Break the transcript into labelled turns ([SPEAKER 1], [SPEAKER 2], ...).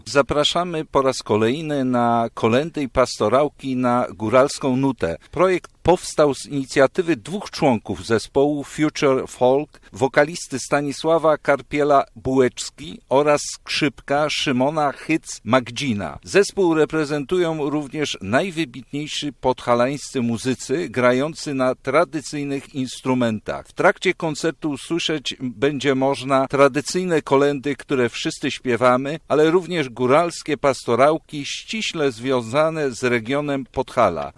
[SPEAKER 1] Zapraszamy po raz kolejny na kolędy i pastorałki na góralską nutę. Projekt powstał z inicjatywy dwóch członków zespołu Future Folk, wokalisty Stanisława Karpiela-Bułeczki oraz skrzypka Szymona Hyc-Magdzina. Zespół reprezentują również najwybitniejsi podhalańscy muzycy grający na tradycyjnych instrumentach. W trakcie koncertu usłyszeć będzie można tradycyjne kolędy, które wszyscy śpiewamy, ale również góralskie pastorałki ściśle związane z regionem Podhala.